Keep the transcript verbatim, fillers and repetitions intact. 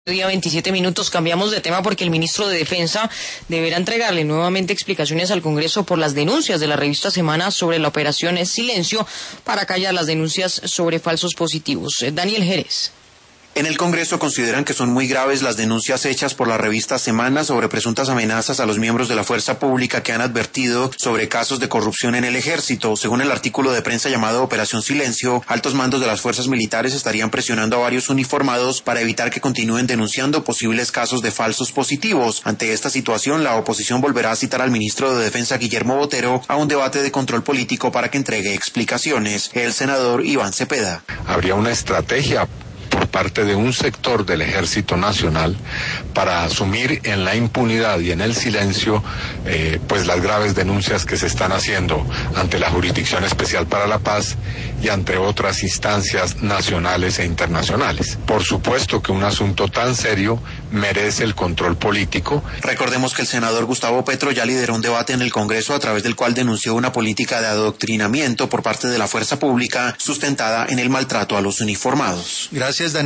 Día veintisiete minutos, cambiamos de tema porque el ministro de Defensa deberá entregarle nuevamente explicaciones al Congreso por las denuncias de la revista Semana sobre la operación Silencio para callar las denuncias sobre falsos positivos. Daniel Jerez. En el Congreso consideran que son muy graves las denuncias hechas por la revista Semana sobre presuntas amenazas a los miembros de la fuerza pública que han advertido sobre casos de corrupción en el ejército. Según el artículo de prensa llamado Operación Silencio, altos mandos de las fuerzas militares estarían presionando a varios uniformados para evitar que continúen denunciando posibles casos de falsos positivos. Ante esta situación, la oposición volverá a citar al ministro de Defensa Guillermo Botero a un debate de control político para que entregue explicaciones. El senador Iván Cepeda. Habría una estrategia por parte de un sector del Ejército Nacional para asumir en la impunidad y en el silencio eh, pues las graves denuncias que se están haciendo ante la Jurisdicción Especial para la Paz y ante otras instancias nacionales e internacionales. Por supuesto que un asunto tan serio merece el control político. Recordemos que el senador Gustavo Petro ya lideró un debate en el Congreso a través del cual denunció una política de adoctrinamiento por parte de la fuerza pública sustentada en el maltrato a los uniformados. Gracias.